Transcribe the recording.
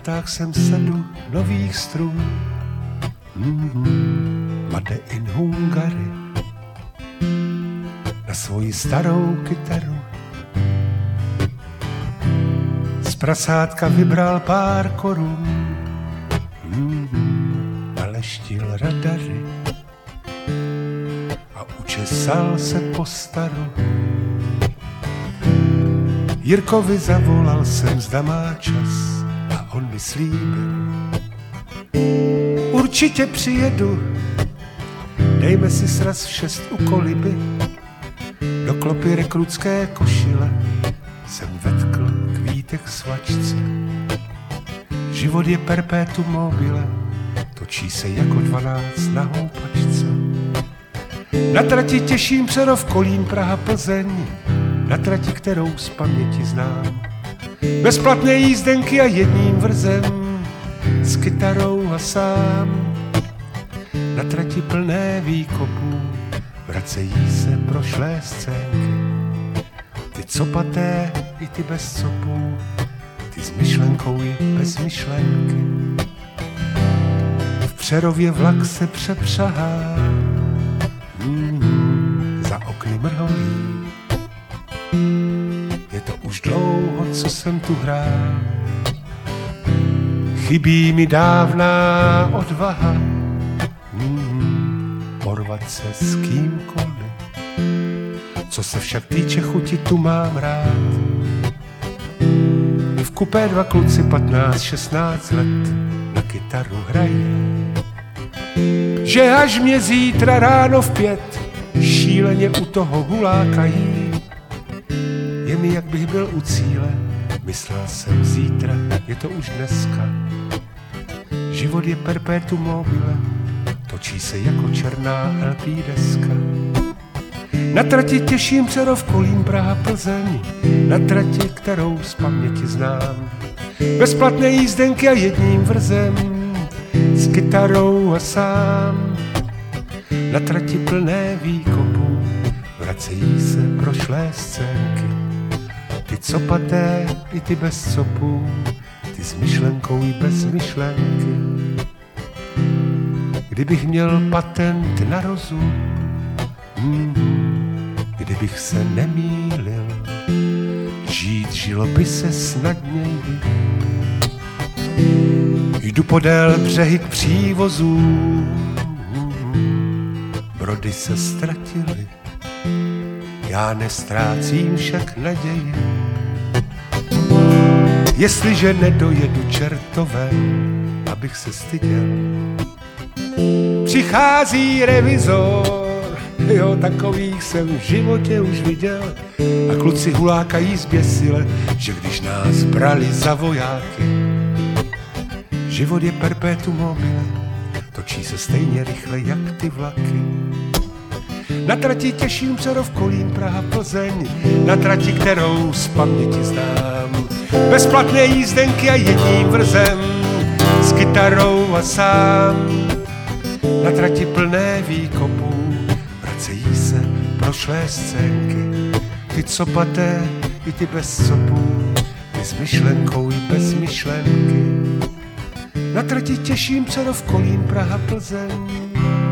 natáhl jsem sadu nových strun. Made in Hungary. Na svoji starou kytaru z prasátka vybral pár korun. Naleštil radary a učesal se po staru. Jirkovi zavolal jsem, zda má čas, a on mi slíbil: určitě přijedu, dejme si sraz v 6 u koliby. Do klopy rekrutské košile jsem vetkl kvítek svačce. Život je perpetuum mobile, točí se jako 12 na houpačce. Na trati těším Přerov, Kolín, Praha, Plzeň, na trati, kterou z paměti znám. Bezplatné jízdenky a jedním vrzem, s kytarou a sám. Na trati plné výkopů vracejí se prošlé scénky. Ty copaté i ty bez copů, ty s myšlenkou i bez myšlenky. V Přerově vlak se přepřahá, za okny mrholí. Je to už dlouho, co jsem tu hrál. Chybí mi dávná odvaha, porvat se s kýmkoliv. Co se však týče chuti, tu mám rád. V kupé 2 kluci 15-16 let na kytaru hrají. Že až mě zítra ráno v 5 šíleně u toho hulákají. Je mi, jak bych byl u cíle, myslel jsem zítra, je to už dneska. Život je perpetuum mobile, točí se jako černá LP deska. Na trati těším Přerov, Kolín, Praha, Plzeň, na trati, kterou z paměti znám. Bezplatné jízdenky a jedním vrzem, s kytarou a sám. Na trati plné výkopů vracejí se prošlé scénky. Ty copaté i ty bez copů, ty s myšlenkou i bez myšlenky. Kdybych měl patent na rozum, kdybych se nemýlil, žít žilo by se snadněji. Jdu podél břehy k přívozům, brody se ztratily, já nestrácím však naději. Jestliže nedojedu čertové, abych se styděl, přichází revizor, jo, takových jsem v životě už viděl. A kluci hulákají zběsile, že když nás brali za vojáky. Život je perpetuum mobile, točí se stejně rychle jak ty vlaky. Na trati těším Přerov, Kolín, Praha, Plzeň, na trati, kterou z paměti znám. Bezplatné jízdenky a jedním vrzem, s kytarou a sám. Na trati plné výkopů vracejí se prošlé scénky. Ty copaté i ty bez copů, ty s myšlenkou i bez myšlenky. Na trati těším Přerov, Kolín, Praha, Plzeň,